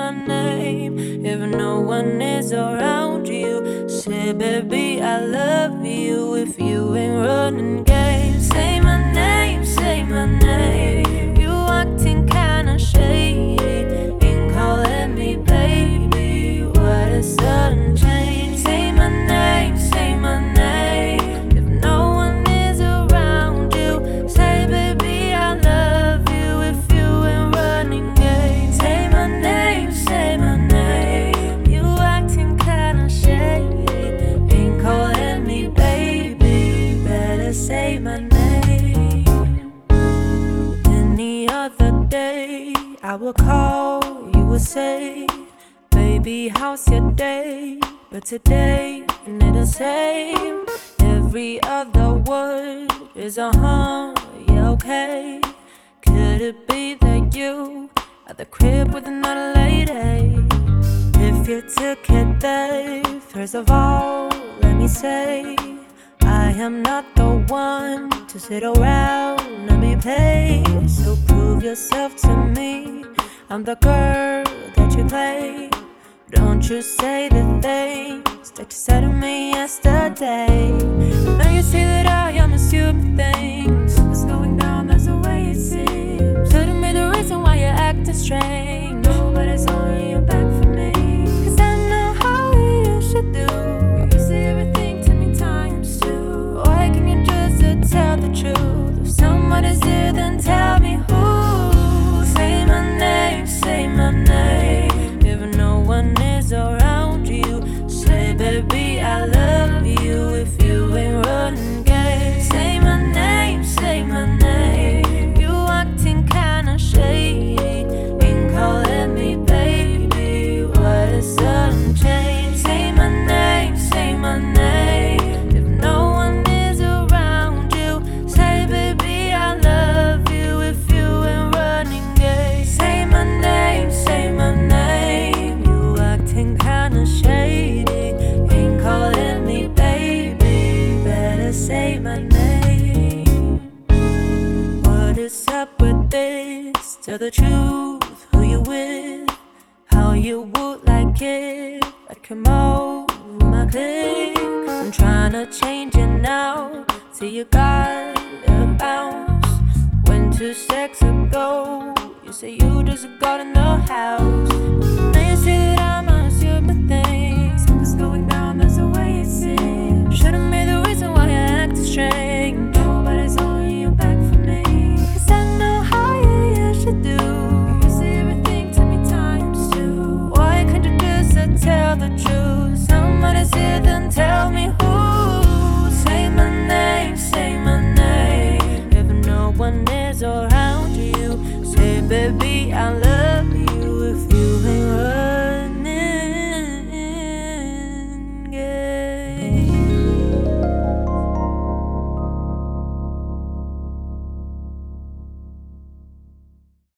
my name. If no one is around you, say baby I love you. If you ain't running games, say my name, say my name. You acting kinda shady, ain't calling me baby. What a sudden change. Say my name, say my name. If no one is around you, say baby I love you. If you ain't running games, say my name, say my name. You acting kinda shady, ain't calling me baby. Better say my name. Any other day I will call, you will say, baby, how's your day? But today, ain't the same. Every other word is a yeah, okay. Could it be that you at the crib with another lady? If you took it there, first of all, let me say, I am not the one to sit around and be paid. So prove yourself to me, I'm the girl that you play. Don't you say the things that you said to me yesterday. Now you see that I am assuming things. What's going down, that's the way it seems. Telling me the reason why you're acting strange, but it's only your back for me. Cause I know how you should do. You say everything to me times two. Why can't you just tell the truth? If someone is here, then tell me who. Say my name, say my name. If no one is around you, say baby I love you. If you ain't running games, say my name, say my name. You acting kinda shady, ain't calling me baby. What a sudden change. Say my name, say my name. If no one is around you, say baby I love you. If you ain't running games, say my name, say my name. You acting kinda shady, ain't calling me baby. Better say my name. What is up with this? Tell the truth, who you with? How you would like it? I come over my clique. I'm tryna change it now. See you got a bounce. Went to sex ago. You say you just got in the house.